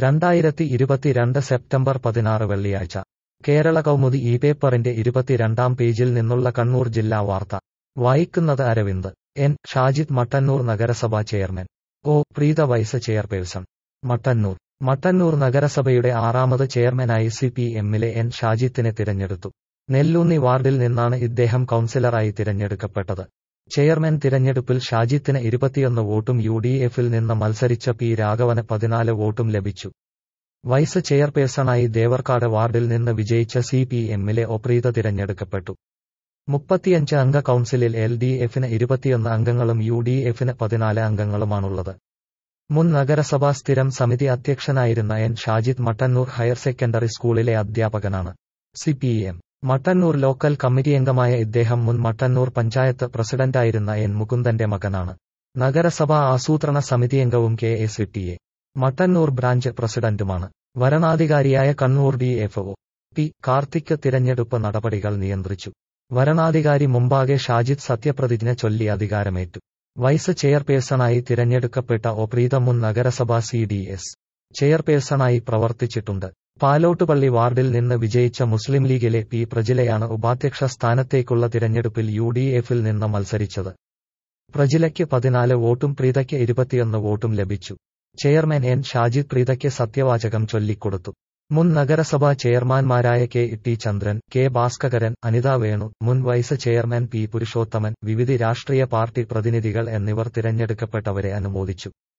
2022 September 16 വെള്ളിയാഴ്ച കേരള കൗമുദി ഈ പേപ്പറിന്റെ 22-ാം പേജിൽ നിന്നുള്ള കണ്ണൂർ ജില്ലാ വാർത്ത വായിക്കുന്നത് അരവിന്ദ്. എൻ. ഷാജിദ് മട്ടന്നൂർ നഗരസഭാ chairman. O. Preetha vice chairperson. Mattannur. Mattannur നഗരസഭയുടെ 6ാമത് ചെയർമാനായി CPM-ലെ എൻ. ഷാജിത്തിനെ തിരഞ്ഞെടുത്തു. നെല്ലൂന്നി വാർഡിൽ നിന്നാണ് ഇദ്ദേഹം കൗൺസിലറായി തിരഞ്ഞെടുക്കപ്പെട്ടത്. ചെയർമാൻ തിരഞ്ഞെടുപ്പിൽ ഷാജിത്തിന് 21 വോട്ടും UDF-ൽ നിന്ന് മത്സരിച്ച പി. രാഘവന് 14 വോട്ടും ലഭിച്ചു. വൈസ് ചെയർപേഴ്സണായി ദേവർക്കാട് വാർഡിൽ നിന്ന് വിജയിച്ച CPM-ലെ ഒ. പ്രീത തിരഞ്ഞെടുക്കപ്പെട്ടു. 35 അംഗ കൗൺസിലിൽ LDF-ന് 21 അംഗങ്ങളും UDF-ന് 14 അംഗങ്ങളുമാണുള്ളത്. മുൻ നഗരസഭാ സ്ഥിരം സമിതി അധ്യക്ഷനായിരുന്ന N. Shajid Mattannur higher secondary സ്കൂളിലെ അധ്യാപകനാണ്. CPM മട്ടന്നൂർ ലോക്കൽ കമ്മിറ്റിയംഗമായ ഇദ്ദേഹം മുൻ മട്ടന്നൂർ പഞ്ചായത്ത് പ്രസിഡന്റായിരുന്ന എൻ. മുകുന്ദന്റെ മകനാണ്. നഗരസഭാ ആസൂത്രണ സമിതിയംഗവും KSTA മട്ടന്നൂർ ബ്രാഞ്ച് പ്രസിഡന്റുമാണ്. വരണാധികാരിയായ കണ്ണൂർ DFO പി. കാർത്തിക് തിരഞ്ഞെടുപ്പ് നടപടികൾ നിയന്ത്രിച്ചു. വരണാധികാരി മുമ്പാകെ ഷാജിദ് സത്യപ്രതിജ്ഞ ചൊല്ലി അധികാരമേറ്റു. വൈസ് ചെയർപേഴ്സണായി തിരഞ്ഞെടുക്കപ്പെട്ട ഒ. പ്രീത മുൻ നഗരസഭാ CDS ചെയർപേഴ്സണായി പ്രവർത്തിച്ചിട്ടുണ്ട്. പാലോട്ടുപള്ളി വാർഡിൽ നിന്ന് വിജയിച്ച മുസ്ലിം ലീഗിലെ പി. പ്രജിലയാണ് ഉപാധ്യക്ഷ സ്ഥാനത്തേക്കുള്ള തിരഞ്ഞെടുപ്പിൽ UDF-ൽ നിന്ന് മത്സരിച്ചത്. പ്രജിലയ്ക്ക് 14 വോട്ടും പ്രീതയ്ക്ക് 21 വോട്ടും ലഭിച്ചു. Chairman N. ഷാജിദ് പ്രീതയ്ക്ക് സത്യവാചകം ചൊല്ലിക്കൊടുത്തു. മുൻ നഗരസഭാ ചെയർമാൻമാരായ KT ചന്ദ്രൻ, K. ഭാസ്കരൻ, അനിത വേണു, മുൻ വൈസ് ചെയർമാൻ P. പുരുഷോത്തമൻ, വിവിധ രാഷ്ട്രീയ പാർട്ടി പ്രതിനിധികൾ എന്നിവർ തിരഞ്ഞെടുക്കപ്പെട്ടവരെ അനുമോദിച്ചു.